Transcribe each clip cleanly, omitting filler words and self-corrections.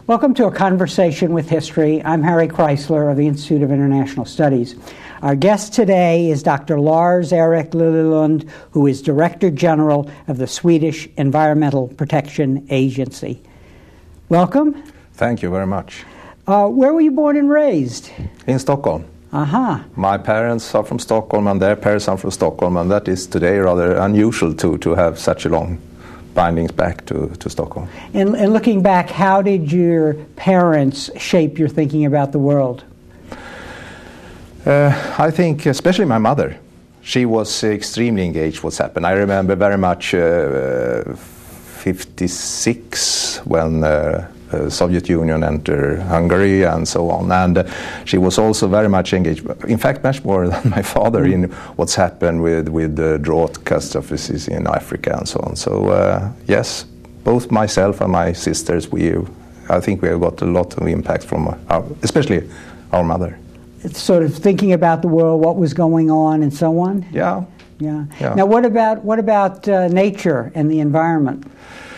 Welcome to A Conversation with History. I'm Harry Chrysler of the Institute of International Studies. Our guest today is Dr. Lars-Erik Liljelund, who is Director General of the Swedish Environmental Protection Agency. Welcome. Thank you very much. Where were you born and raised? In Stockholm. My parents are from Stockholm and their parents are from Stockholm, and that is today rather unusual to have such a long bindings back to Stockholm. And looking back, how did your parents shape your thinking about the world? I think especially my mother. She was extremely engaged what's happened. I remember very much 56 when Soviet Union entered Hungary and so on. And she was also very much engaged, in fact much more than my father, in what's happened with the drought catastrophes in Africa and so on. So yes, both myself and my sisters, I think we have got a lot of impact from especially our mother. It's sort of thinking about the world, what was going on and so on? Yeah. Now what about nature and the environment?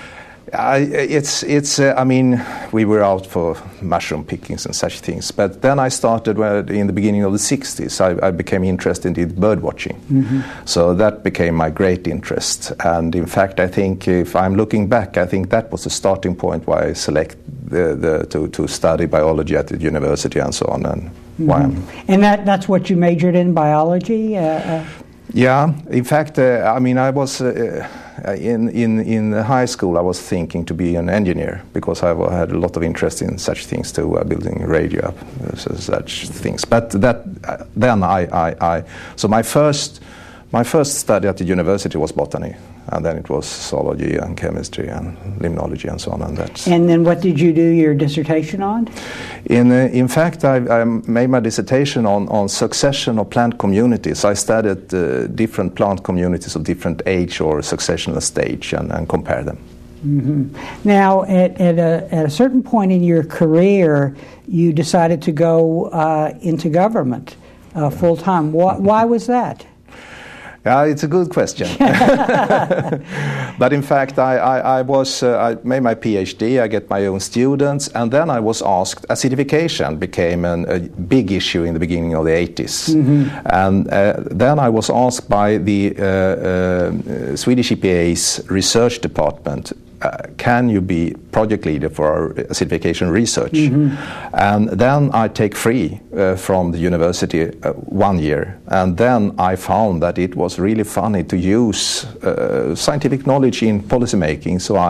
I mean, we were out for mushroom pickings and such things. But then I started in the beginning of the 60s. I became interested in bird watching. Mm-hmm. So that became my great interest. And in fact, I think if I'm looking back, I think that was the starting point why I selected to study biology at the university and so on. And why And that's what you majored in, biology? Yeah, in fact, I mean, I was in high school. I was thinking to be an engineer because I had a lot of interest in such things too, building radio, such things. But then so my first study at the university was botany, and then it was zoology and chemistry and limnology and so on. And then what did you do your dissertation on? In fact, I made my dissertation on succession of plant communities. I studied different plant communities of different age or successional stage and compare them. Mm-hmm. Now, at a certain point in your career, you decided to go into government full time. Why was that? It's a good question. But in fact, I made my PhD, I get my own students, and then I was asked, acidification became a big issue in the beginning of the 80s. Mm-hmm. And then I was asked by the Swedish EPA's research department, can you be project leader for our acidification research? Mm-hmm. And then I take free from the university 1 year. And then I found that it was really funny to use scientific knowledge in policy making. So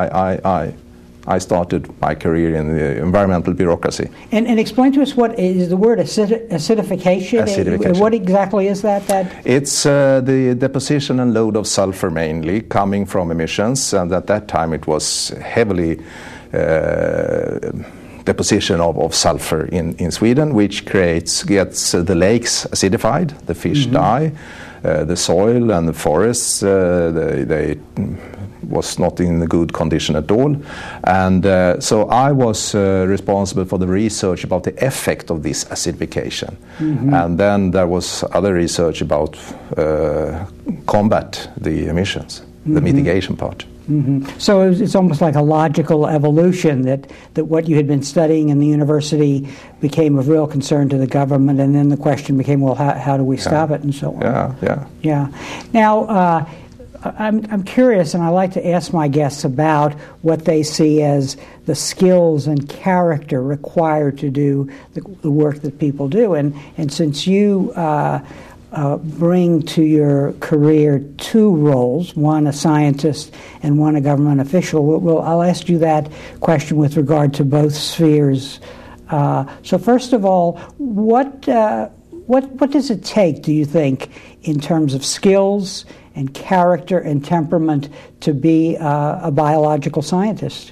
I started my career in the environmental bureaucracy. And explain to us what is the word acidification? Acidification. What exactly is that? It's the deposition and load of sulfur mainly coming from emissions, and at that time it was heavily deposition of sulfur in Sweden, which gets the lakes acidified, the fish die, the soil and the forests they was not in a good condition at all. And so I was responsible for the research about the effect of this acidification. Mm-hmm. And then there was other research about combat the emissions, the mitigation part. Mm-hmm. So it's almost like a logical evolution that what you had been studying in the university became of real concern to the government, and then the question became, well, how do we stop it and so on. Yeah. Now, I'm curious, and I like to ask my guests about what they see as the skills and character required to do the work that people do. And since you bring to your career two roles, one a scientist and one a government official, I'll ask you that question with regard to both spheres. So first of all, what does it take, do you think, in terms of skills and character and temperament to be a biological scientist?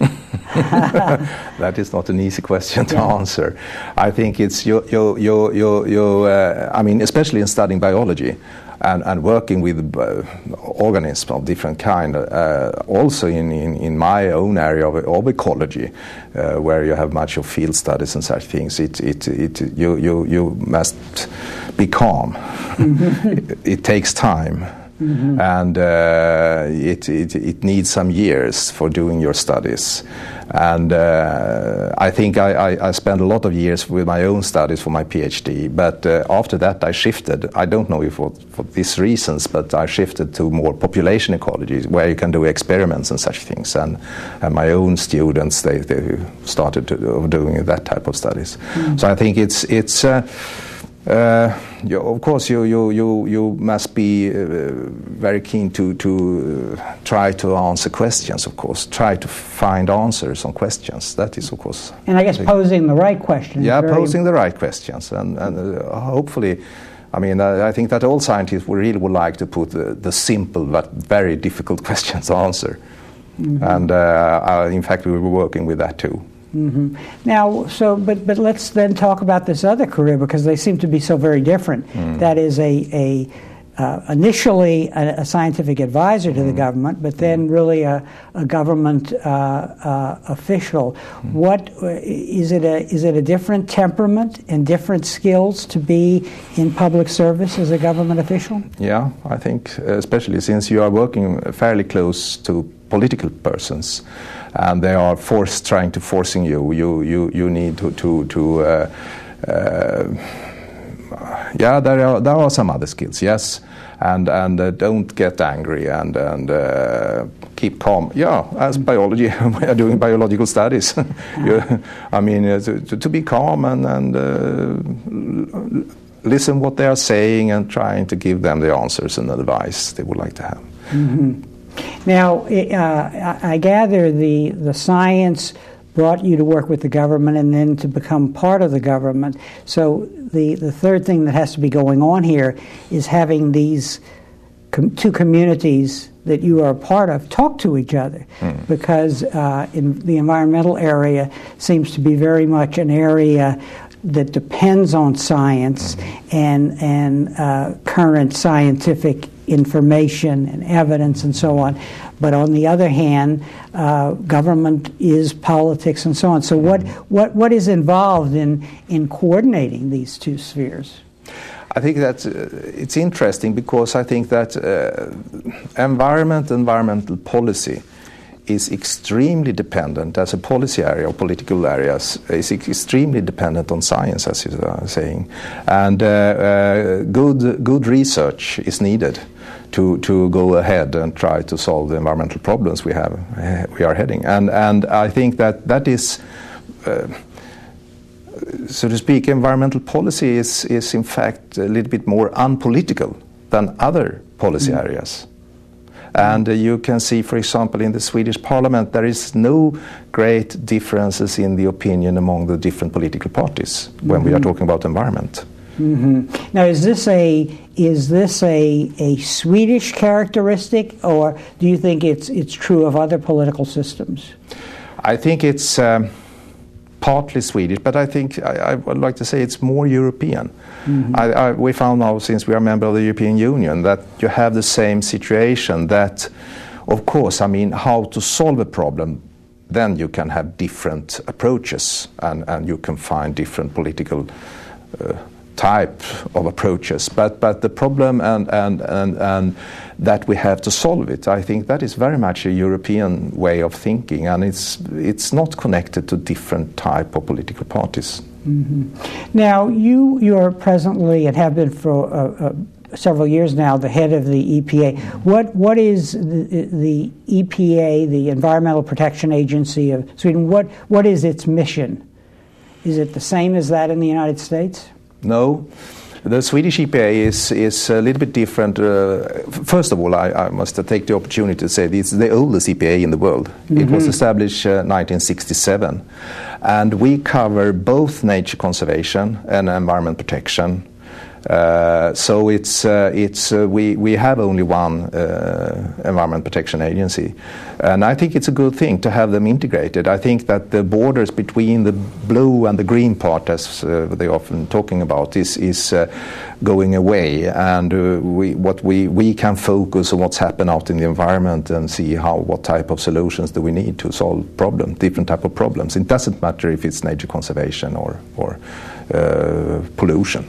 That is not an easy question to answer. I think it's I mean, especially in studying biology and working with organisms of different kind. Also in my own area of ecology, where you have much of field studies and such things, you must be calm. Mm-hmm. It takes time. Mm-hmm. And it needs some years for doing your studies. And I think I spent a lot of years with my own studies for my PhD, but after that I shifted. I don't know if for these reasons, but I shifted to more population ecology, where you can do experiments and such things. And my own students, they started doing that type of studies. So I think it's of course, you must be very keen to try to answer questions. Of course, try to find answers on questions. That is, of course. And I guess posing the right questions. Yeah, posing the right questions, and hopefully, I mean, I think that all scientists really would like to put the simple but very difficult questions to answer. And in fact, we were working with that too. Now, but let's then talk about this other career, because they seem to be so very different. That is initially a scientific advisor to the government, but then really a government official. What is it? Is it a different temperament and different skills to be in public service as a government official? Yeah, I think especially since you are working fairly close to political persons, and they are trying to forcing you. You need to yeah, there are some other skills, yes, and don't get angry and keep calm. Yeah, as biology, we are doing biological studies. I mean, to be calm and listen what they are saying and trying to give them the answers and advice they would like to have. Now, I gather the science brought you to work with the government and then to become part of the government. So the third thing that has to be going on here is having these two communities that you are a part of talk to each other, because in the environmental area seems to be very much an area that depends on science and current scientific information and evidence and so on. But on the other hand, government is politics and so on. So what is involved in coordinating these two spheres? I think that it's interesting, because I think that environmental policy is extremely dependent, as a policy area or political areas, is extremely dependent on science, as you are saying. And good research is needed to go ahead and try to solve the environmental problems we are heading. And I think that is, so to speak, environmental policy is in fact a little bit more unpolitical than other policy areas. And you can see, for example, in the Swedish parliament, there is no great differences in the opinion among the different political parties when we are talking about environment. Now, is this a Swedish characteristic, or do you think it's true of other political systems? I think it's partly Swedish, but I think I would like to say it's more European. We found now, since we are a member of the European Union, that you have the same situation, that, of course, I mean, how to solve a problem, then you can have different approaches, and you can find different political type of approaches. But the problem and that we have to solve it, I think that is very much a European way of thinking, and it's not connected to different type of political parties. Now, you are presently, and have been for several years now, the head of the EPA. What is the EPA, the Environmental Protection Agency of Sweden? What is its mission? Is it the same as that in the United States? No. The Swedish EPA is a little bit different. First of all, I must take the opportunity to say it's the oldest EPA in the world. It was established 1967, and we cover both nature conservation and environment protection. So we have only one environment protection agency, and I think it's a good thing to have them integrated. I think that the borders between the blue and the green part, as they often talking about, is going away, and we can focus on what's happened out in the environment and see what type of solutions do we need to solve different type of problems. It doesn't matter if it's nature conservation or pollution.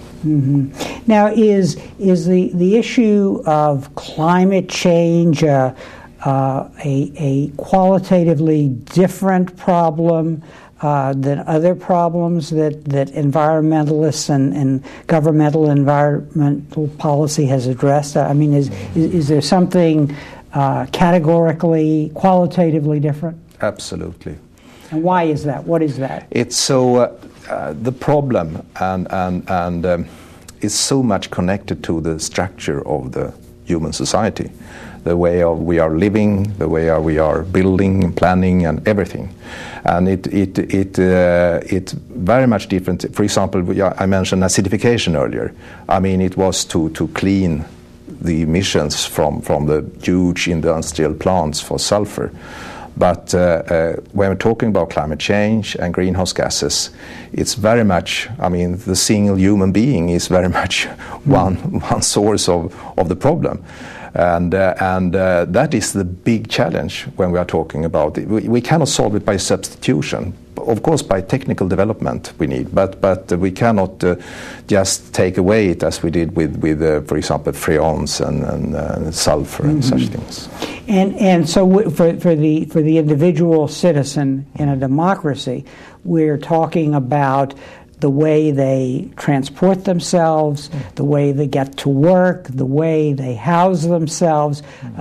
Now, is the issue of climate change a qualitatively different problem than other problems that environmentalists and governmental environmental policy has addressed? I mean, is there something categorically, qualitatively different? Absolutely. And why is that? What is that? It's so the problem and is so much connected to the structure of the human society, the way we are living, the way we are building, planning, and everything, and it's very much different. For example, I mentioned acidification earlier. I mean, it was to clean the emissions from the huge industrial plants for sulfur. But when we're talking about climate change and greenhouse gases, it's very much, I mean, the single human being is very much one source of the problem. And that is the big challenge when we are talking about it. We cannot solve it by substitution. Of course, by technical development we need, but we cannot just take away it as we did with for example, freons and sulfur and such things. And so for the individual citizen in a democracy, we're talking about the way they transport themselves, the way they get to work, the way they house themselves,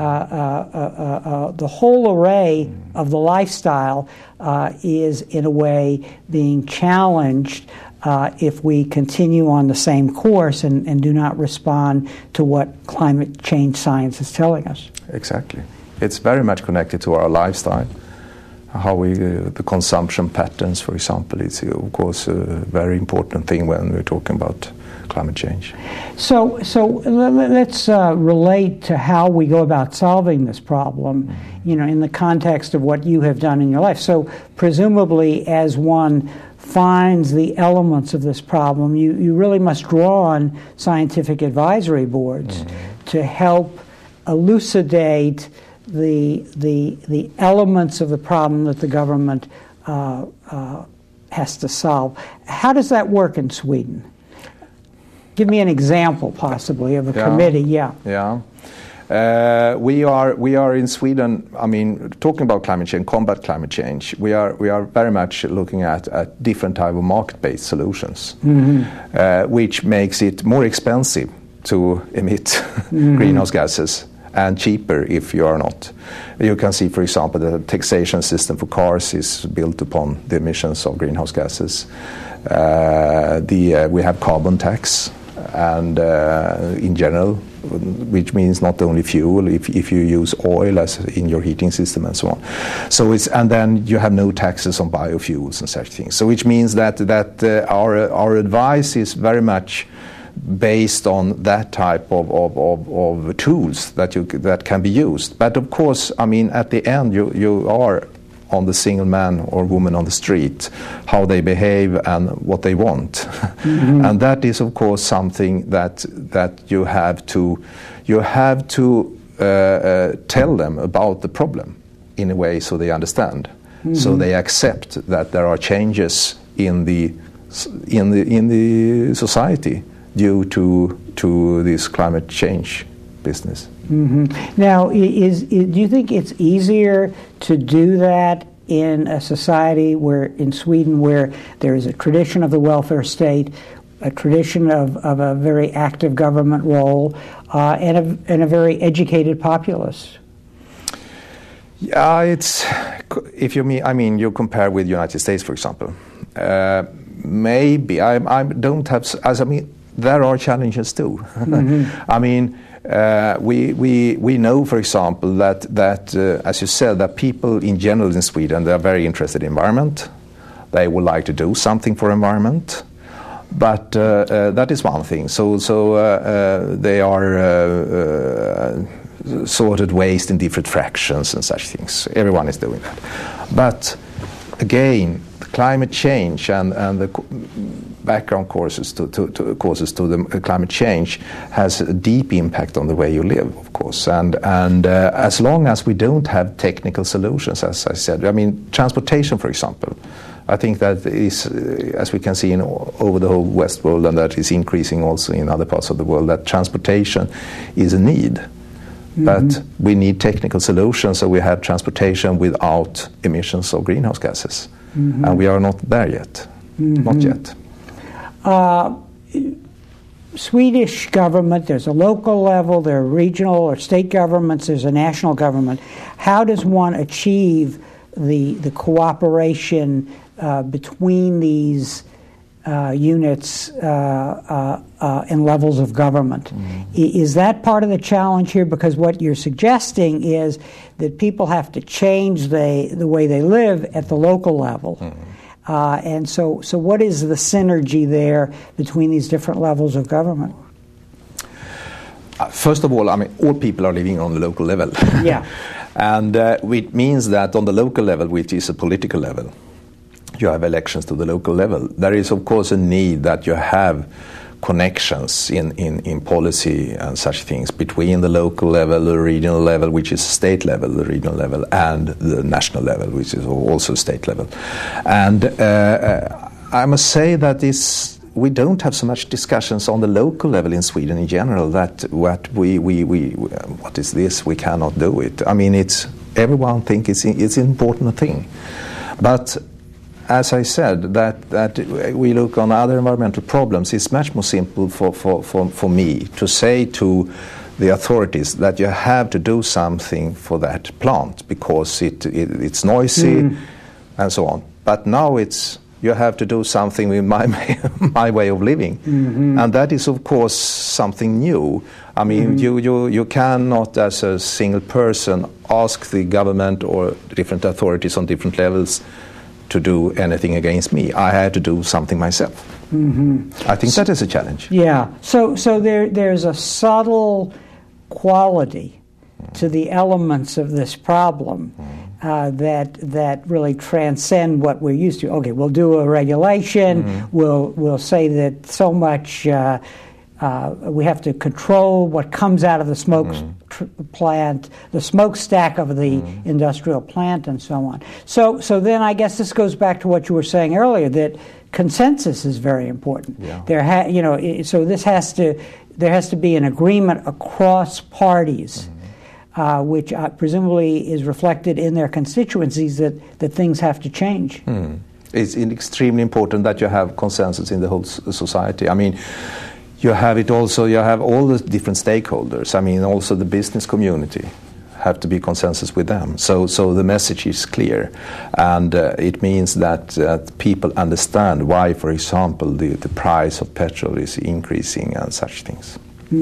the whole array of the lifestyle is in a way being challenged if we continue on the same course and do not respond to what climate change science is telling us. Exactly. It's very much connected to our lifestyle. How the consumption patterns, for example, is of course a very important thing when we're talking about climate change. So let's relate to how we go about solving this problem, you know, in the context of what you have done in your life. So presumably, as one finds the elements of this problem, you really must draw on scientific advisory boards to help elucidate the elements of the problem that the government has to solve. How does that work in Sweden? Give me an example, possibly, of a committee. Yeah. We are in Sweden. I mean, talking about climate change, combat climate change. We are very much looking at different type of market-based solutions, which makes it more expensive to emit greenhouse gases and cheaper if you are not. You can see, for example, the taxation system for cars is built upon the emissions of greenhouse gases. We have carbon tax, and in general, which means not only fuel, if you use oil as in your heating system and so on. So and then you have no taxes on biofuels and such things. So which means that our advice is very much based on that type of tools that can be used. But of course, I mean, at the end, you are on the single man or woman on the street, how they behave and what they want. And that is, of course, something that you have to tell them about the problem in a way so they understand, so they accept that there are changes in the society due to this climate change business. Now, do you think it's easier to do that in a society in Sweden, where there is a tradition of the welfare state, a tradition of a very active government role, and a very educated populace? Yeah, if you mean you compare with United States, for example. Maybe I don't have. There are challenges too. I mean, we know, for example, that as you said, that people in general in Sweden, they are very interested in environment. They would like to do something for environment, but that is one thing. So they are sorted waste in different fractions and such things. Everyone is doing that, but again, climate change and the background causes to the climate change has a deep impact on the way you live, of course. And as long as we don't have technical solutions, as I said, I mean, transportation, for example, I think that is, as we can see over the whole West world, and that is increasing also in other parts of the world, that transportation is a need. But we need technical solutions so we have transportation without emissions of greenhouse gases. And we are not there yet. Not yet. Swedish government, there's a local level, there are regional or state governments, there's a national government. How does one achieve the cooperation between these units and levels of government? Is that part of the challenge here? Because what you're suggesting is that people have to change the way they live at the local level. And so what is the synergy there between these different levels of government? First of all, I mean, all people are living on the local level. Yeah. And it means that on the local level, which is a political level, you have elections to the local level. There is, of course, a need that you have connections in policy and such things between the local level, the regional level, which is state level, the regional level, and the national level, which is also state level. And I must say that we don't have so much discussions on the local level in Sweden in general. That what is this? We cannot do it. I mean, everyone thinks it's an important thing, but as I said, that we look on other environmental problems, it's much more simple for me to say to the authorities that you have to do something for that plant because it's noisy and so on. But now you have to do something with my way of living. And that is, of course, something new. I mean, you cannot, as a single person, ask the government or different authorities on different levels to do anything against me. I had to do something myself. I think that is a challenge. Yeah. So there's a subtle quality to the elements of this problem that really transcend what we're used to. Okay, we'll do a regulation. We'll say that so much. We have to control what comes out of the smoke plant, the smokestack of the industrial plant, and so on. So then I guess this goes back to what you were saying earlier, that consensus is very important. Yeah. So there has to be an agreement across parties, which presumably is reflected in their constituencies that things have to change. It's extremely important that you have consensus in the whole society. I mean, you have all the different stakeholders. I mean, also the business community have to be consensus with them. So the message is clear. And it means that people understand why, for example, the price of petrol is increasing and such things.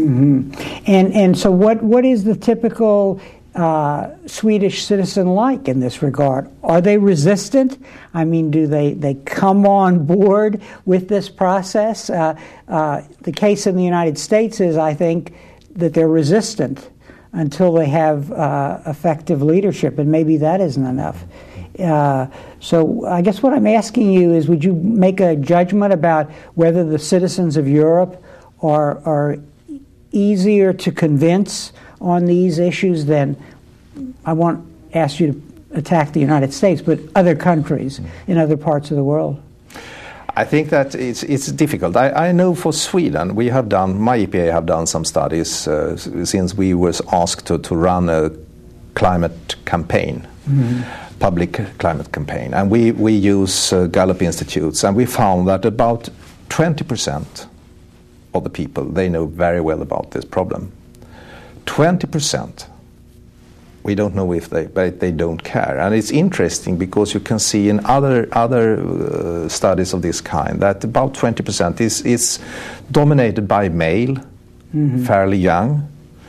And so what is the typical Swedish citizen like in this regard? Are they resistant? I mean, do they come on board with this process? The case in the United States is, I think, that they're resistant until they have effective leadership, and maybe that isn't enough. So I guess what I'm asking you is, would you make a judgment about whether the citizens of Europe are easier to convince on these issues than, I won't ask you to attack the United States, but other countries in other parts of the world? I think that it's difficult. I know for Sweden, my EPA have done some studies since we was asked to run a climate campaign, public climate campaign. And we use Gallup Institutes, and we found that about 20% of the people, they know very well about this problem. 20%, we don't know if they don't care. And it's interesting because you can see in other studies of this kind that about 20% is dominated by male, fairly young.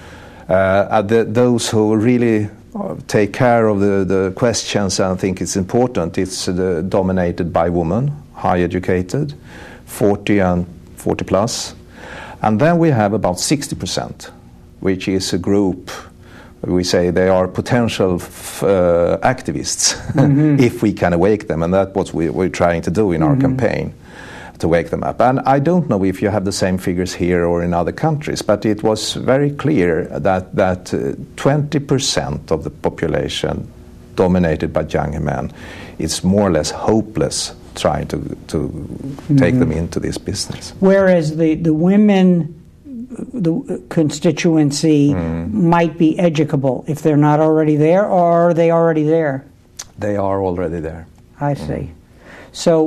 Those who really take care of the questions and think it's important, it's dominated by women, high educated, 40 and 40 plus. And then we have about 60%, which is a group, we say they are potential activists, if we can awake them. And that's what we're trying to do in our campaign, to wake them up. And I don't know if you have the same figures here or in other countries, but it was very clear that 20% of the population dominated by young men is more or less hopeless trying to take them into this business. Whereas the women the constituency might be educable if they're not already there, or are they already there? They are already there. I see. So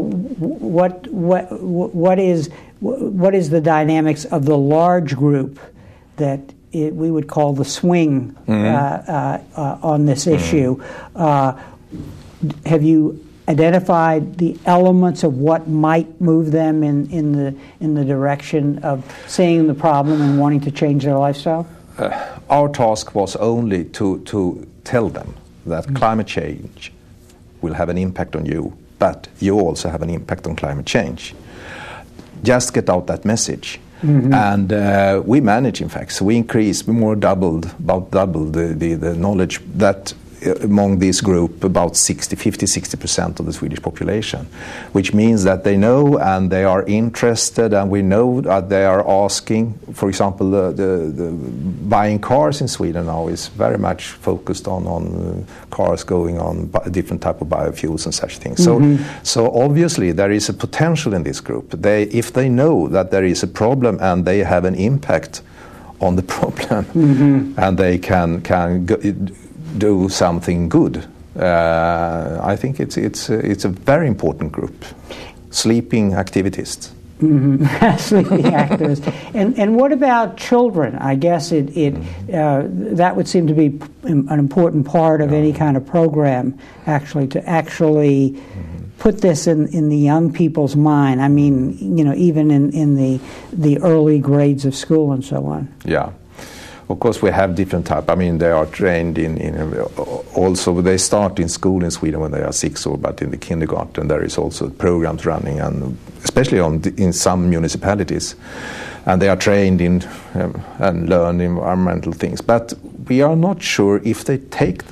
what is the dynamics of the large group that we would call the swing on this issue? Have you identified the elements of what might move them in the direction of seeing the problem and wanting to change their lifestyle? Our task was only to tell them that climate change will have an impact on you, but you also have an impact on climate change. Just get out that message. And we managed, in fact, so we increased, about doubled the knowledge that among this group, about 50-60% of the Swedish population, which means that they know and they are interested, and we know that they are asking. For example, the buying cars in Sweden now is very much focused on cars going on different type of biofuels and such things. So obviously there is a potential in this group. If they know that there is a problem and they have an impact on the problem, and they can do something good. I think it's a very important group. Sleeping activists. Sleeping activists. And what about children? I guess that would seem to be an important part of any kind of program, to put this in the young people's mind. I mean, even in the early grades of school and so on. Yeah. Of course, we have different type. I mean, they are trained also they start in school in Sweden when they are 6, but in the kindergarten there is also programs running, and especially in some municipalities, and they are trained in and learn environmental things. But we are not sure if they take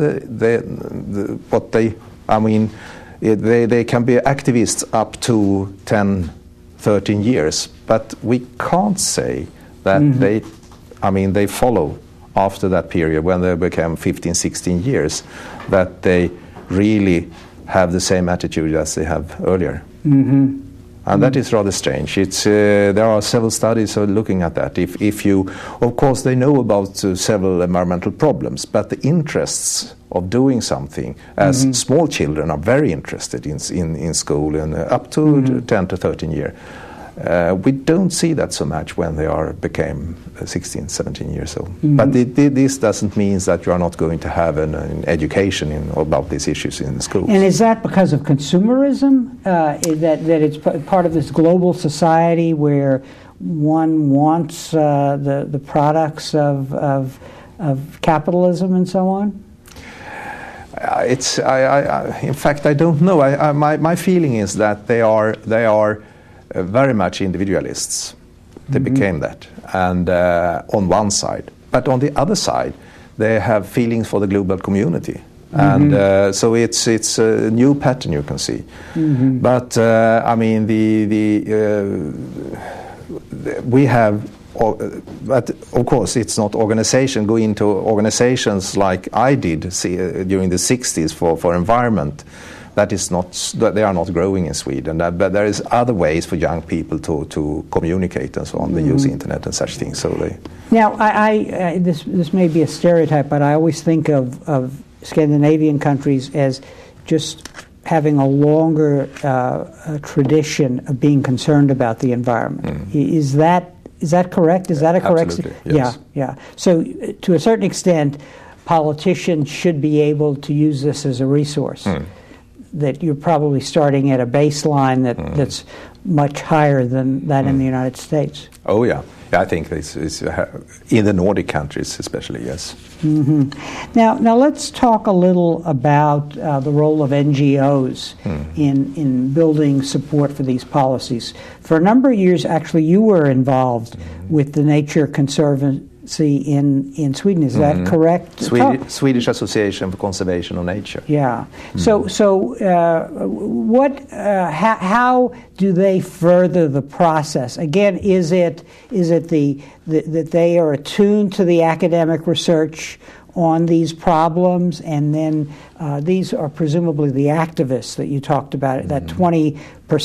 what they. I mean, they can be activists up to 10, 13 years, but we can't say that they follow after that period, when they become 15, 16 years, that they really have the same attitude as they have earlier. And that is rather strange. There are several studies looking at that. If you, of course, they know about several environmental problems, but the interests of doing something, as small children are very interested in school, and up to 10 to 13 years. We don't see that so much when they became 16, 17 years old. But this doesn't mean that you are not going to have an education about these issues in schools. And is that because of consumerism? That it's part of this global society where one wants the products of capitalism and so on? In fact, I don't know. My feeling is that they are very much individualists. They became that, and on one side. But on the other side, they have feelings for the global community. And so it's a new pattern you can see. But I mean, we have, but of course it's not organization. Go into organizations like I did during the 60s for environment. They are not growing in Sweden. But there is other ways for young people to communicate and so on. They use internet and such things. Now, this may be a stereotype, but I always think of Scandinavian countries as just having a longer tradition of being concerned about the environment. Is that correct? Is that a correct? Absolutely, yes. Yeah. So, to a certain extent, politicians should be able to use this as a resource. That you're probably starting at a baseline that's much higher than that in the United States. Oh, yeah. I think this is in the Nordic countries especially, yes. Now let's talk a little about the role of NGOs in building support for these policies. For a number of years, actually, you were involved with the Nature Conservancy in Sweden. Is that correct? Swedish Association for Conservation of Nature. Yeah. So how do they further the process? Again, is it that they are attuned to the academic research, on these problems, and then these are presumably the activists that you talked about, that 20%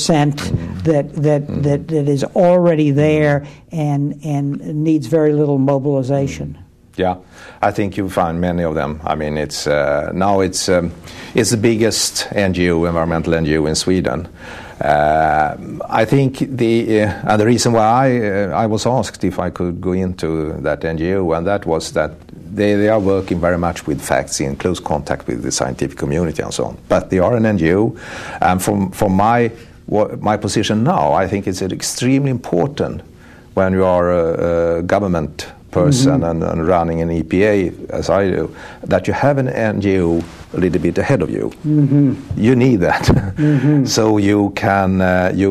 that is already there and needs very little mobilization. Yeah, I think you find many of them. I mean, it's now it's the biggest NGO, environmental NGO in Sweden. I think the reason why I was asked if I could go into that NGO, and that was that they are working very much with facts, in close contact with the scientific community and so on. But they are an NGO, and from my position now, I think it's extremely important when you are a government person and running an EPA, as I do, that you have an NGO a little bit ahead of you. You need that, so you can.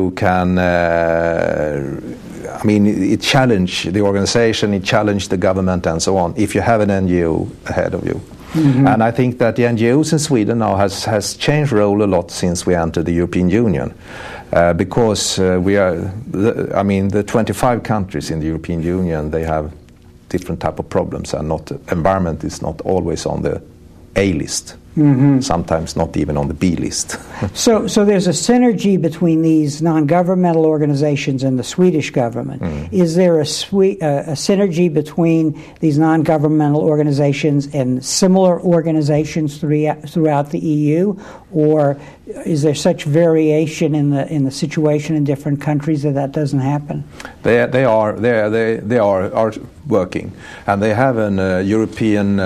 I mean, it challenge the organization, it challenge the government, and so on. If you have an NGO ahead of you, and I think that the NGOs in Sweden now has changed role a lot since we entered the European Union. Because we are, the 25 countries in the European Union, they have different type of problems, and environment is not always on the A list. Sometimes not even on the B list. So there's a synergy between these non-governmental organizations and the Swedish government. Is there a synergy between these non-governmental organizations and similar organizations throughout the EU, or is there such variation in the situation in different countries that doesn't happen? They are working, and they have an European.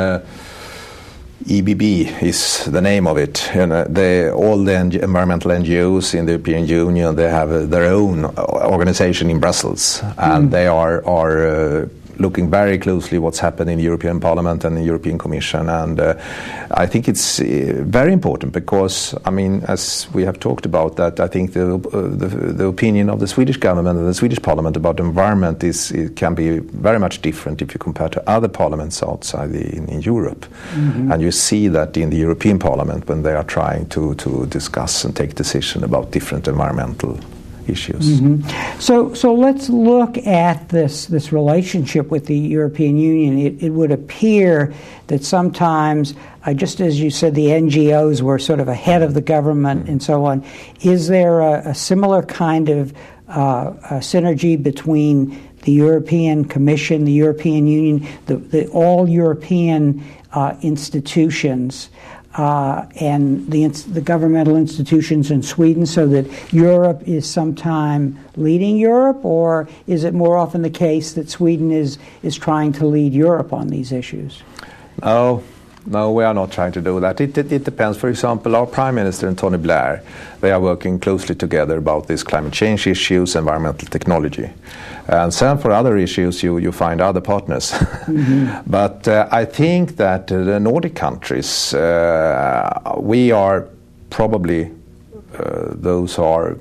EBB is the name of it. All the environmental NGOs in the European Union, they have their own organization in Brussels, and they are looking very closely what's happening in the European Parliament and the European Commission. And I think it's very important because, I mean, as we have talked about that, I think the opinion of the Swedish government and the Swedish Parliament about the environment it can be very much different if you compare to other parliaments outside in Europe. And you see that in the European Parliament when they are trying to discuss and take decision about different environmental issues. So let's look at this relationship with the European Union. It would appear that sometimes, just as you said, the NGOs were sort of ahead of the government and so on. Is there a similar kind of synergy between the European Commission, the European Union, the all European institutions, and the governmental institutions in Sweden, so that Europe is sometime leading Europe, or is it more often the case that Sweden is trying to lead Europe on these issues? No, we are not trying to do that. It depends. For example, our Prime Minister and Tony Blair, they are working closely together about these climate change issues, environmental technology. And then for other issues, you find other partners. But I think that the Nordic countries, we are probably those who are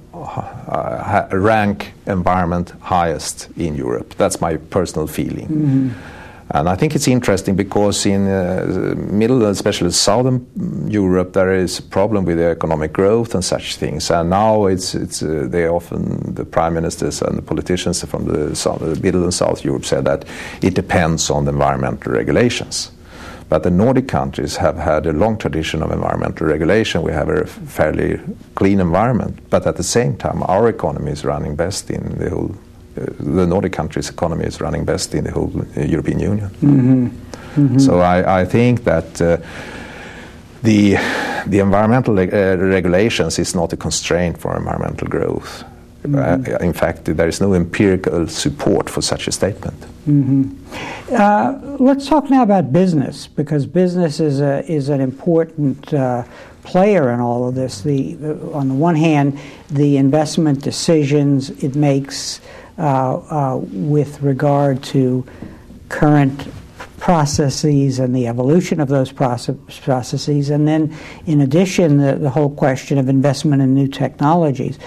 rank environment highest in Europe. That's my personal feeling. And I think it's interesting because in middle, especially southern Europe, there is a problem with the economic growth and such things. And now they often, the prime ministers and the politicians from the middle and south Europe said that it depends on the environmental regulations. But the Nordic countries have had a long tradition of environmental regulation. We have a fairly clean environment, but at the same time, our economy is running best in the whole. The Nordic countries' economy is running best in the whole European Union. So I think that the environmental regulations is not a constraint for environmental growth. In fact, there is no empirical support for such a statement. Let's talk now about business, because business is an important player in all of this. On the one hand, the investment decisions it makes with regard to current processes and the evolution of those processes, and then in addition the whole question of investment in new technologies.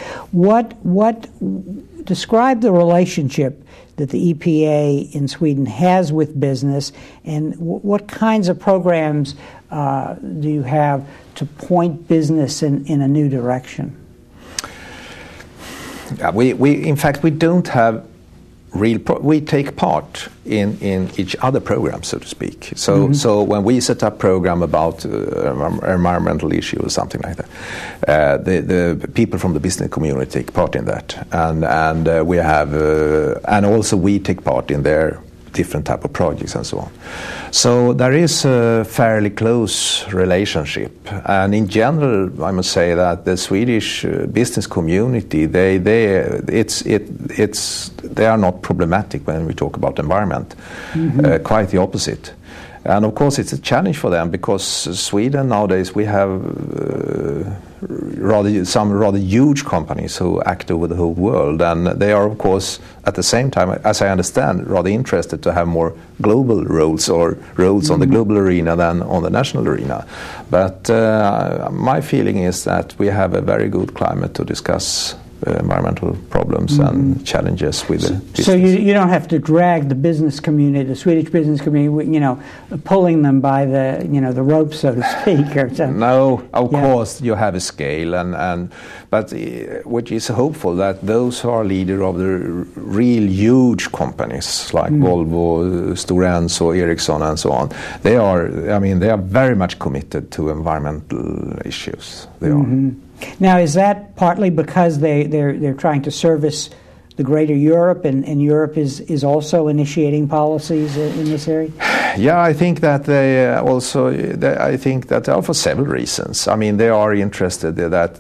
Describe the relationship that the EPA in Sweden has with business, and what kinds of programs do you have to point business in a new direction? In fact, we don't have we take part in each other program, so to speak. So when we set up program about environmental issue or something like that, the people from the business community take part in that, and we have and also we take part in their different type of projects and so on. So there is a fairly close relationship, and in general, I must say that the Swedish business community they are not problematic when we talk about environment. Quite the opposite. And of course, it's a challenge for them because Sweden nowadays we have some rather huge companies who act over the whole world, and they are, of course, at the same time, as I understand, rather interested to have more global roles or roles on the global arena than on the national arena. But my feeling is that we have a very good climate to discuss environmental problems and challenges with the business. So you don't have to drag the business community, the Swedish business community, pulling them by the the rope, so to speak, or something. No, of course you have a scale, but which is hopeful that those who are leader of the real huge companies like Volvo, Stora Enso, Ericsson, and so on, they are very much committed to environmental issues. They are. Now, is that partly because they're trying to service the greater Europe, and Europe is also initiating policies in this area? Yeah, I think that I think that for several reasons. I mean, they are interested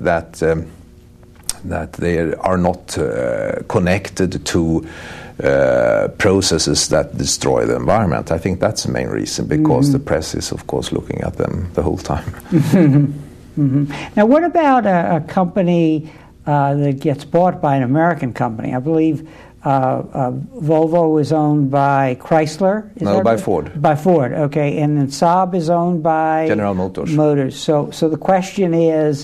that they are not connected to processes that destroy the environment. I think that's the main reason, because the press is, of course, looking at them the whole time. Now, what about a company that gets bought by an American company? I believe Volvo is owned by Chrysler. No, by Ford. By Ford, okay. And then Saab is owned by General Motors. So the question is,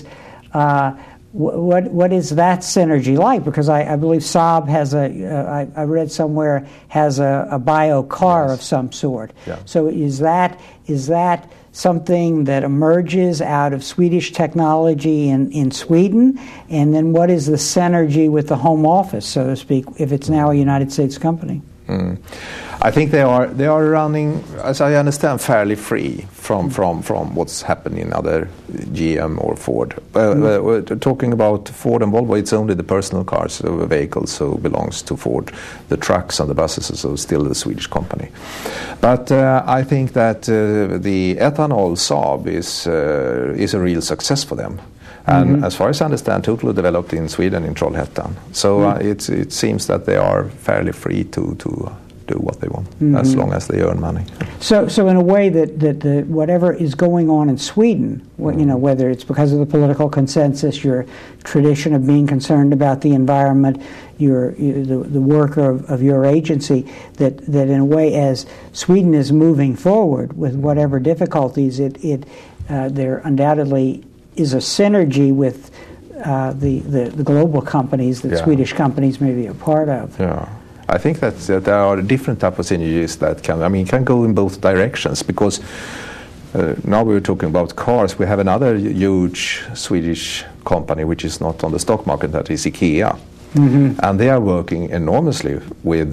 what is that synergy like? Because I believe Saab has I read somewhere, has a bio car of some sort. Yeah. So is that something that emerges out of Swedish technology in Sweden? And then what is the synergy with the home office, so to speak, if it's now a United States company? I think they are running, as I understand, fairly free from what's happening in other GM or Ford. We're talking about Ford and Volvo. It's only the personal cars, the vehicles, so belongs to Ford. The trucks and the buses are so still the Swedish company. But I think that the ethanol Saab is a real success for them. And as far as I understand, totally developed in Sweden, in Trollhättan. So it seems that they are fairly free to do what they want, as long as they earn money. So in a way that whatever is going on in Sweden, whether it's because of the political consensus, your tradition of being concerned about the environment, the work of your agency, that in a way, as Sweden is moving forward with whatever difficulties, there undoubtedly is a synergy with the global companies that Swedish companies may be a part of. Yeah. I think that there are different types of synergies that can go in both directions, because now we're talking about cars. We have another huge Swedish company which is not on the stock market, that is IKEA. And they are working enormously with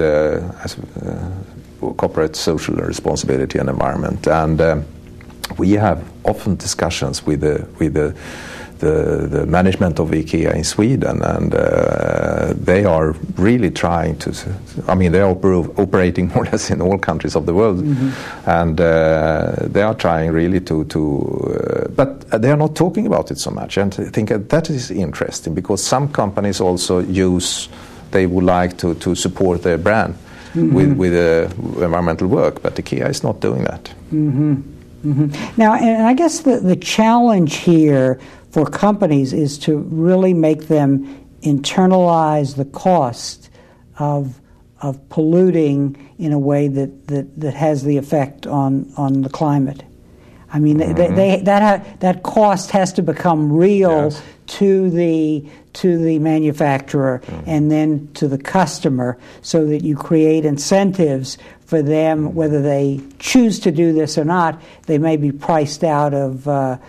corporate social responsibility and environment. And we have often discussions with the management of IKEA in Sweden, and they are really trying to. They are operating more or less in all countries of the world, and they are trying really but they are not talking about it so much. And I think that is interesting, because some companies also they would like to support their brand with environmental work, but IKEA is not doing that. Now, and I guess the challenge here for companies is to really make them internalize the cost of polluting in a way that has the effect on the climate. I mean, that cost has to become real to the manufacturer and then to the customer, so that you create incentives for them, whether they choose to do this or not. They may be priced out of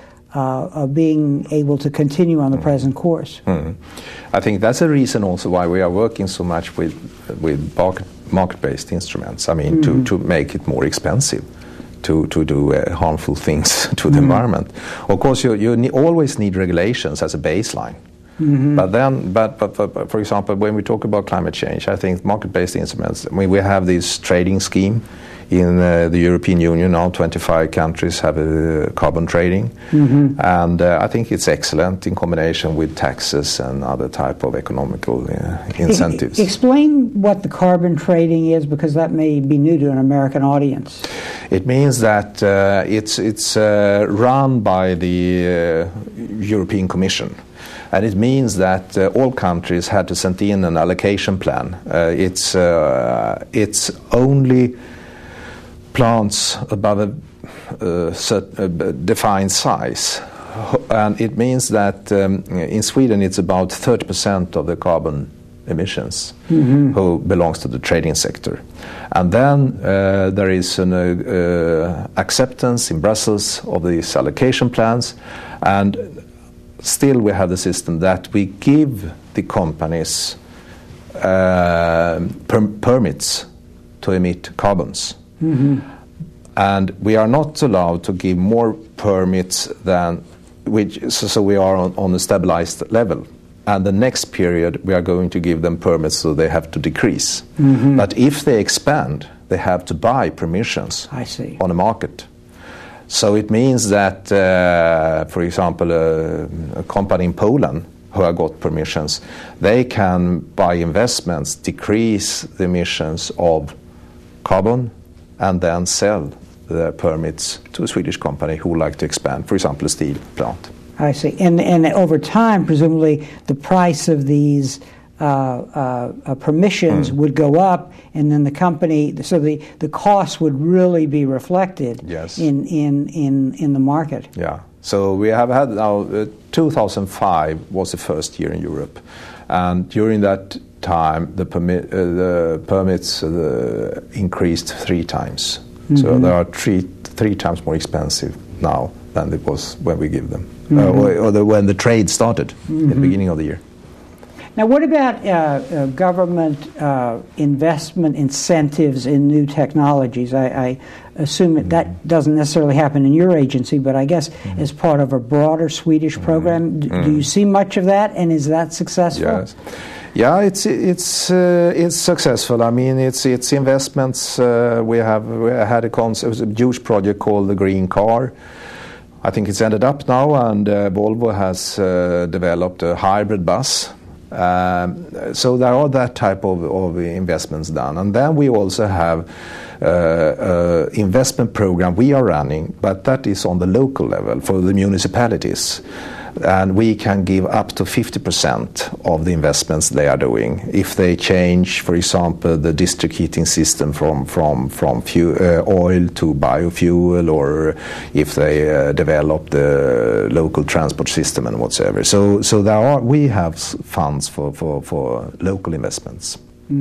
being able to continue on the present course. I think that's a reason also why we are working so much with market-based instruments. I mean, to make it more expensive to do harmful things to the environment. Of course, you always need regulations as a baseline. But for example, when we talk about climate change, I think market-based instruments. I mean, we have this trading scheme in the European Union. Now 25 countries have carbon trading, and I think it's excellent in combination with taxes and other type of economical incentives. Explain what the carbon trading is, because that may be new to an American audience. It means that it's run by the European Commission. And it means that all countries had to send in an allocation plan. It's only plants above a defined size. And it means that in Sweden it's about 30% of the carbon emissions who belongs to the trading sector. And then there is an acceptance in Brussels of these allocation plans, and still we have the system that we give the companies permits to emit carbons. And we are not allowed to give more permits than so we are on a stabilized level. And the next period we are going to give them permits, so they have to decrease. But if they expand, they have to buy permissions on the market. So it means that, for example, a company in Poland who have got permissions, they can, by investments, decrease the emissions of carbon and then sell the permits to a Swedish company who would like to expand, for example, a steel plant. I see. And over time, presumably, the price of these permissions would go up, and then the company, so the cost would really be reflected in the market. Yeah. So we have had now 2005 was the first year in Europe, and during that time the permits increased 3 times. So they are three times more expensive now than it was when we give them, or when the trade started at the beginning of the year. Now, what about government investment incentives in new technologies? I assume that doesn't necessarily happen in your agency, but I guess as part of a broader Swedish program. Do you see much of that, and is that successful? Yes. Yeah, it's successful. I mean, it's investments. We had a huge project called the Green Car. I think it's ended up now, and Volvo has developed a hybrid bus. So there are that type of investments done. And then we also have investment program we are running, but that is on the local level for the municipalities. And we can give up to 50% of the investments they are doing if they change, for example, the district heating system from oil to biofuel, or if they develop the local transport system and whatsoever. So we have funds for local investments.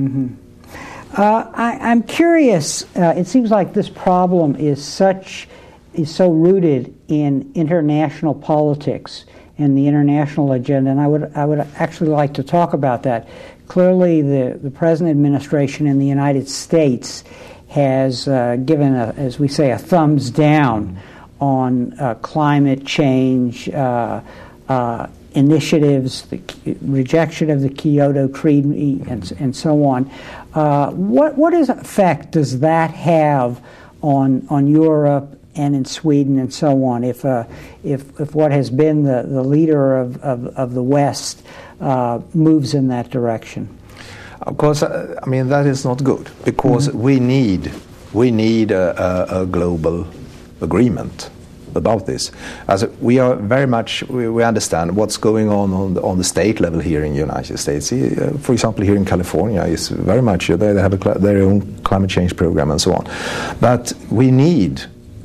I'm curious. It seems like this problem is so rooted in international politics and the international agenda, and I would actually like to talk about that. Clearly, the present administration in the United States has given, as we say, a thumbs down on climate change initiatives, the rejection of the Kyoto Treaty, and so on. What effect does that have on Europe and in Sweden and so on, if what has been the leader of the West moves in that direction? Of course, I mean, that is not good, because we need a global agreement about this. As we are very much, we understand what's going on the state level here in the United States. For example, here in California, is very much they have their own climate change program and so on. But we need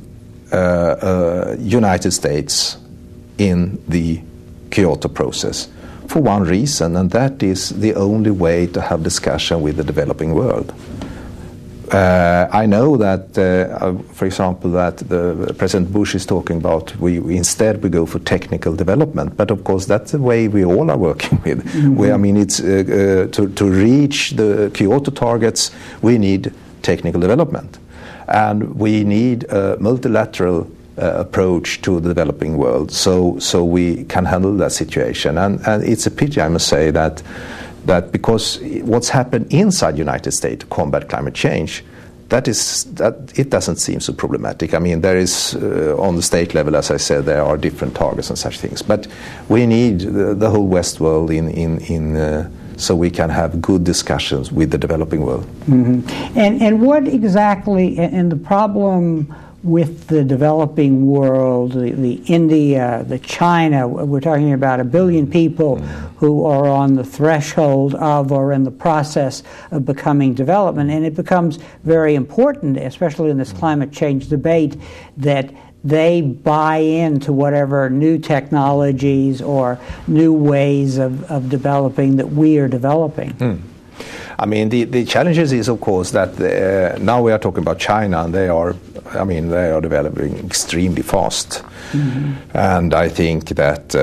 United States in the Kyoto process for one reason, and that is the only way to have discussion with the developing world. I know that, for example, that the President Bush is talking about we go for technical development, but of course that's the way we all are working with. I mean, it's to reach the Kyoto targets, we need technical development, and we need a multilateral approach to the developing world, so we can handle that situation. And it's a pity, I must say, that because what's happened inside the United States to combat climate change, that it doesn't seem so problematic. I mean, there is on the state level, as I said, there are different targets and such things, but we need the whole West world in so we can have good discussions with the developing world. And what exactly, and the problem with the developing world, the India, the China, we're talking about 1 billion people who are on the threshold of or in the process of becoming development. And it becomes very important, especially in this climate change debate, that they buy into whatever new technologies or new ways of developing that we are developing. I mean, the challenges is, of course, that now we are talking about China, and they are developing extremely fast. And I think that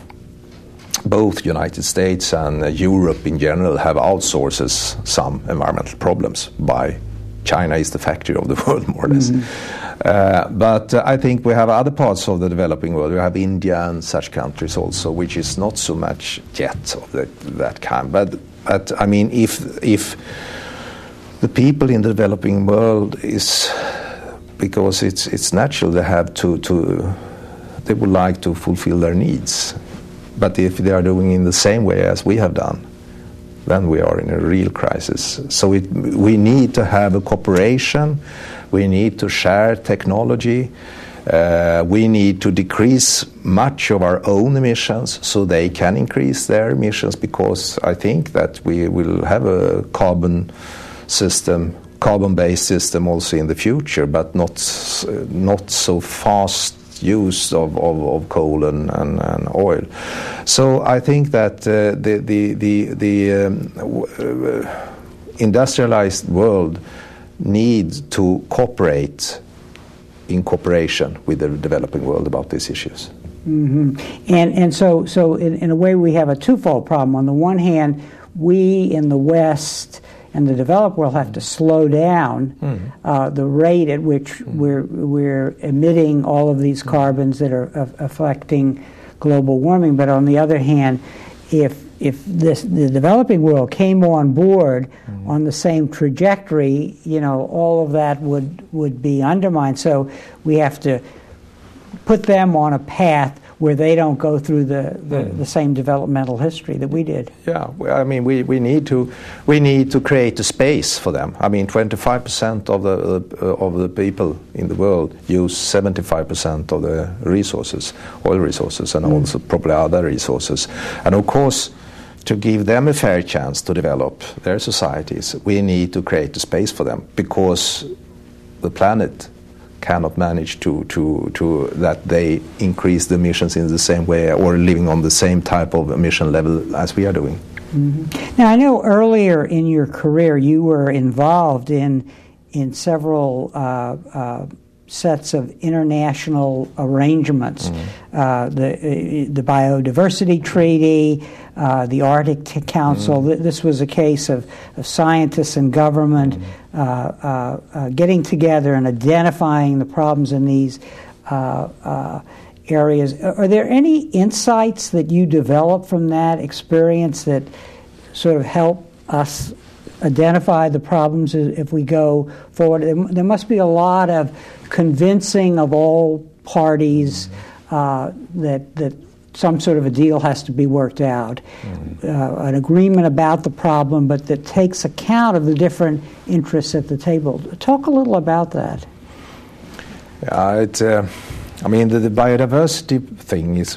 both United States and Europe in general have outsourced some environmental problems by China is the factory of the world, more or less. But I think we have other parts of the developing world. We have India and such countries also, which is not so much yet of that kind. But I mean, if the people in the developing world is, because it's natural, they have they would like to fulfill their needs. But if they are doing it in the same way as we have done, then we are in a real crisis. So we need to have a cooperation. We need to share technology. We need to decrease much of our own emissions so they can increase their emissions, because I think that we will have a carbon-based system also in the future, but not so fast use of coal and oil. So I think that the industrialized world needs to cooperate in cooperation with the developing world about these issues. And so in a way we have a twofold problem. On the one hand, we in the West and the developed world have to slow down the rate at which we're emitting all of these carbons that are affecting global warming. But on the other hand, if the developing world came on board on the same trajectory, all of that would be undermined. So we have to put them on a path where they don't go through the same developmental history that we did. Yeah, I mean, we need to create a space for them. I mean, 25% of the people in the world use 75% of the resources, oil resources, and also probably other resources. And of course, to give them a fair chance to develop their societies, we need to create a space for them, because the planet cannot manage to that they increase the emissions in the same way or living on the same type of emission level as we are doing. Now, I know earlier in your career you were involved in several sets of international arrangements, the Biodiversity Treaty, the Arctic Council. This was a case of scientists and government getting together and identifying the problems in these areas. Are there any insights that you developed from that experience that sort of help us identify the problems if we go forward? There must be a lot of convincing of all parties that some sort of a deal has to be worked out, an agreement about the problem, but that takes account of the different interests at the table. Talk a little about that. Yeah, I mean, the biodiversity thing it's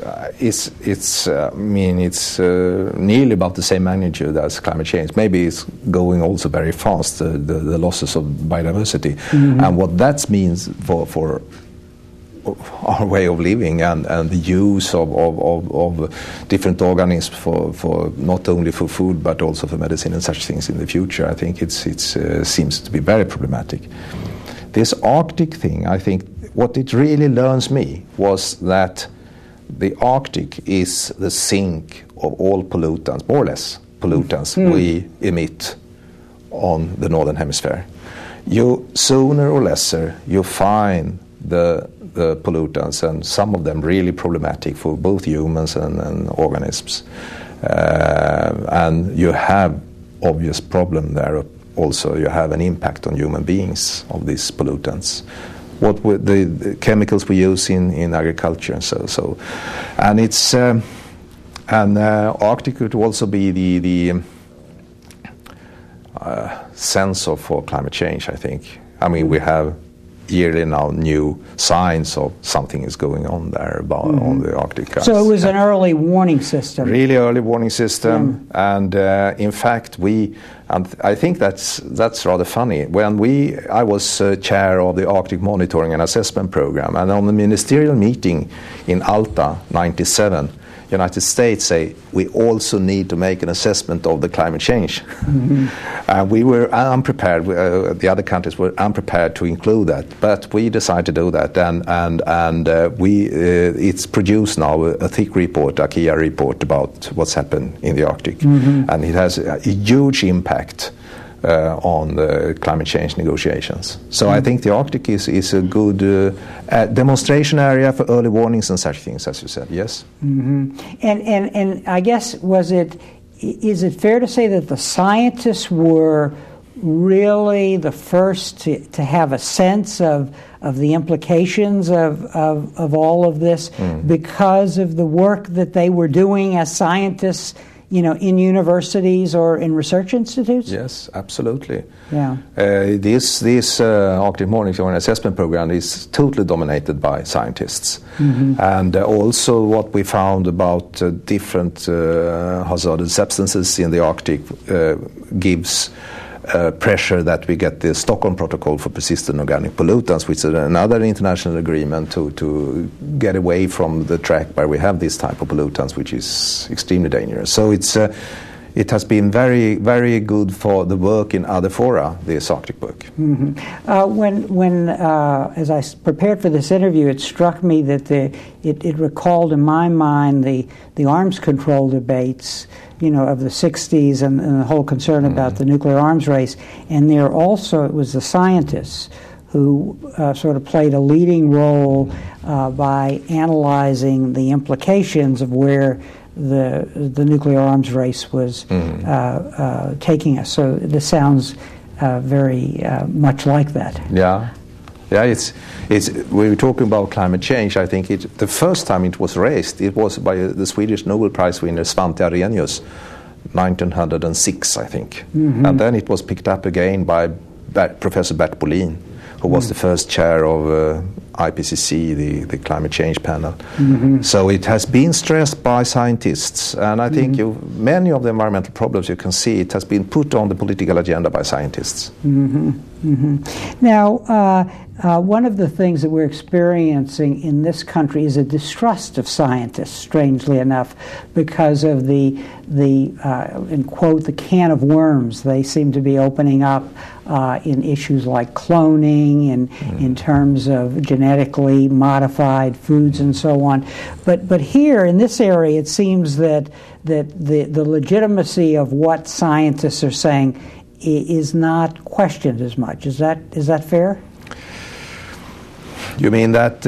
nearly about the same magnitude as climate change. Maybe it's going also very fast, the losses of biodiversity, and what that means for our way of living and the use of different organisms for not only for food but also for medicine and such things in the future. I think it seems to be very problematic. This Arctic thing, I think what it really learns me was that the Arctic is the sink of all pollutants, more or less pollutants we emit on the northern hemisphere. You sooner or lesser you find the pollutants, and some of them really problematic for both humans and organisms, and you have obvious problem there. Also, you have an impact on human beings of these pollutants. What with the chemicals we use in agriculture, and so, and it's Arctic could also be the sensor for climate change. I think. I mean, we have yearly now new signs of something is going on there on the Arctic coast. So it was an early warning system. Really early warning system, and in fact I think that's rather funny. When I was chair of the Arctic Monitoring and Assessment Program, and on the ministerial meeting in Alta, 1997, United States say we also need to make an assessment of the climate change. We were unprepared. The other countries were unprepared to include that, but we decided to do that, and it's produced now a thick report, a KIA report about what's happened in the Arctic, and it has a huge impact on the climate change negotiations. So I think the Arctic is a good demonstration area for early warnings and such things, as you said. Yes. And I guess is it fair to say that the scientists were really the first to have a sense of the implications of all of this because of the work that they were doing as scientists, in universities or in research institutes? Yes, absolutely. Yeah. This Arctic Monitoring Assessment Program is totally dominated by scientists. And also what we found about different hazardous substances in the Arctic gives pressure that we get the Stockholm Protocol for Persistent Organic Pollutants, which is another international agreement to get away from the track where we have this type of pollutants, which is extremely dangerous. So it has been very, very good for the work in other fora, this Arctic work. When as I prepared for this interview, it struck me that it recalled in my mind the arms control debates of the 60s and the whole concern about the nuclear arms race. And there also, it was the scientists who sort of played a leading role by analyzing the implications of where the nuclear arms race was taking us. So this sounds very much like that. Yeah. It's we were talking about climate change. I think the first time it was raised, it was by the Swedish Nobel Prize winner Svante Arrhenius, 1906, I think. And then it was picked up again by Professor Bert Bolin, who was the first chair of IPCC, the climate change panel. So it has been stressed by scientists, and I think many of the environmental problems you can see, it has been put on the political agenda by scientists. Now, one of the things that we're experiencing in this country is a distrust of scientists, strangely enough, because of the in quote, the can of worms they seem to be opening up in issues like cloning and in terms of genetically modified foods and so on. But here in this area, it seems that the legitimacy of what scientists are saying is not questioned as much. Is that fair? You mean that?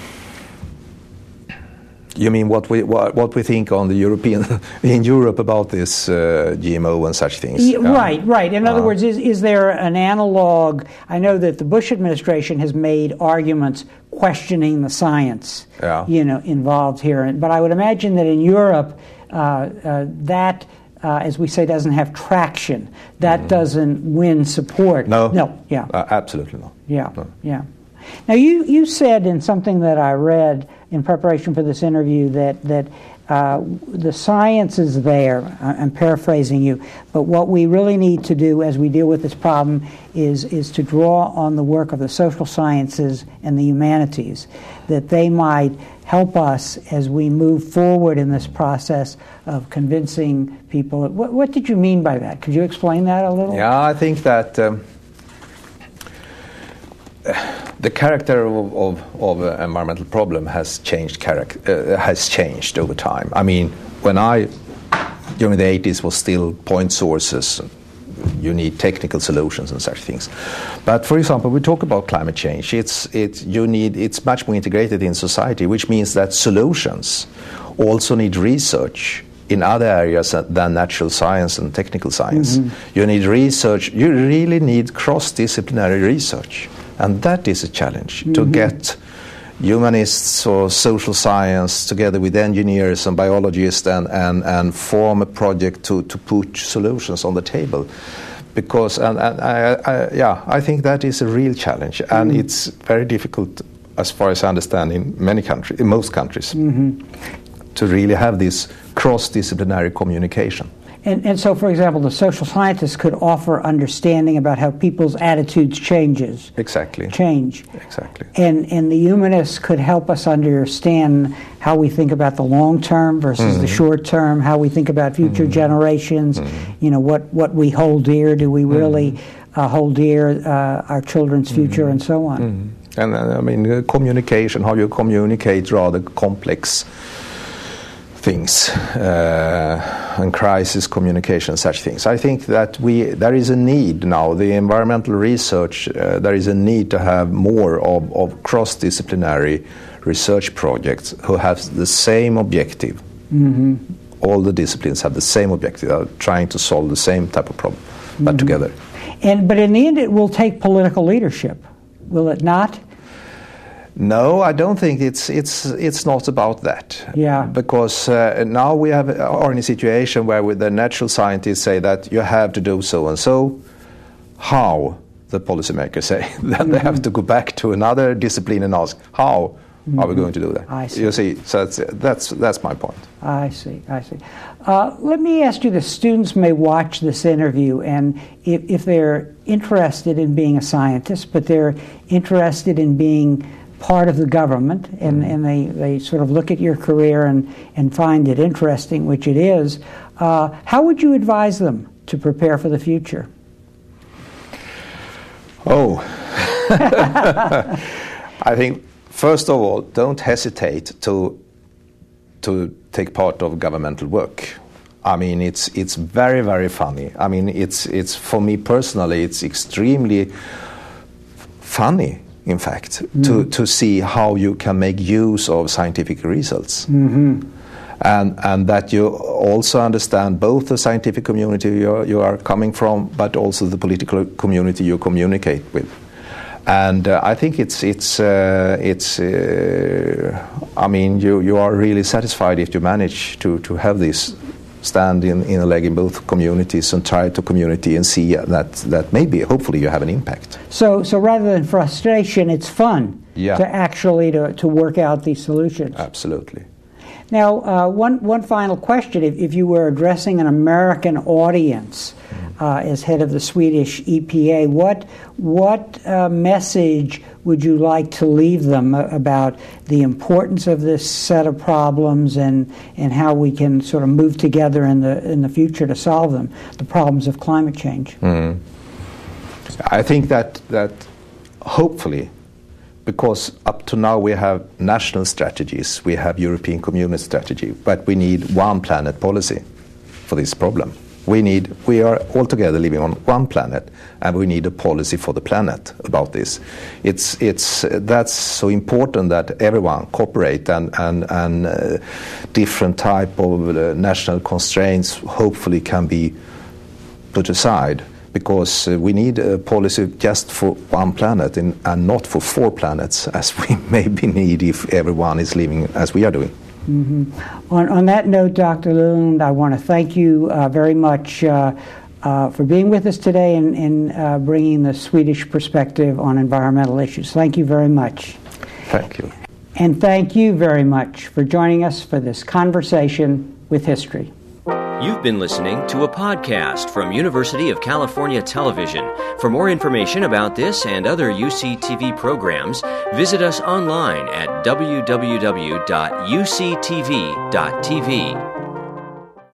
You mean what we think on the in Europe about this GMO and such things? Right. In other words, is there an analog? I know that the Bush administration has made arguments questioning the science, involved here. But I would imagine that in Europe, that, as we say, doesn't have traction. That doesn't win support. No. Yeah. Absolutely not. Yeah. No. Yeah. Now, you said in something that I read in preparation for this interview that the science is there. I'm paraphrasing you, but what we really need to do as we deal with this problem is to draw on the work of the social sciences and the humanities, that they might help us as we move forward in this process of convincing people. What did you mean by that? Could you explain that a little? Yeah, I think that the character of environmental problem has changed over time. I mean, when during the 80s was still point sources, you need technical solutions and such things. But for example, we talk about climate change. It's much more integrated in society, which means that solutions also need research in other areas than natural science and technical science. Mm-hmm. You need research. You really need cross-disciplinary research. And that is a challenge, to get humanists or social science together with engineers and biologists and form a project to put solutions on the table. Because, I think that is a real challenge. And it's very difficult, as far as I understand, in most countries, to really have this cross-disciplinary communication. And so, for example, the social scientists could offer understanding about how people's attitudes change. Exactly. And the humanists could help us understand how we think about the long term versus the short term, how we think about future generations, you know, what we hold dear, do we really hold dear our children's future, and so on. And I mean, communication, how you communicate rather complex things, and crisis communication, such things. I think that there is a need now, the environmental research, there is a need to have more of cross-disciplinary research projects who have the same objective. All the disciplines have the same objective, are trying to solve the same type of problem, but together. But in the end it will take political leadership, will it not? No, I don't think it's not about that. Yeah. Because now we are in a situation where the natural scientists say that you have to do so and so. How the policymakers say that they have to go back to another discipline and ask how are we going to do that? I see. You see, so that's my point. I see. Let me ask you: the students may watch this interview, and if they're interested in being a scientist, but they're interested in being part of the government, and they sort of look at your career and find it interesting, which it is, how would you advise them to prepare for the future? I think, first of all, don't hesitate to take part of governmental work. I mean, it's very, very funny. I mean, it's for me personally, it's extremely funny, in fact, to see how you can make use of scientific results. And that you also understand both the scientific community you are coming from, but also the political community you communicate with. And I think I mean, you are really satisfied if you manage to have this stand in a leg in both communities and try to community and see that maybe, hopefully, you have an impact. So rather than frustration, it's fun to actually to work out these solutions. Absolutely. Now, one final question: if you were addressing an American audience as head of the Swedish EPA, what message would you like to leave them about the importance of this set of problems and how we can sort of move together in the future to solve them, the problems of climate change? I think that hopefully, because up to now we have national strategies, we have European Community strategy, but we need one planet policy for this problem. We are all together living on one planet, and we need a policy for the planet about this. That's so important that everyone cooperate and different type of national constraints hopefully can be put aside, because we need a policy just for one planet and not for 4 planets, as we maybe need if everyone is living as we are doing. On that note, Dr. Lund, I want to thank you very much for being with us today and bringing the Swedish perspective on environmental issues. Thank you very much. Thank you. And thank you very much for joining us for this conversation with history. You've been listening to a podcast from University of California Television. For more information about this and other UCTV programs, visit us online at www.uctv.tv.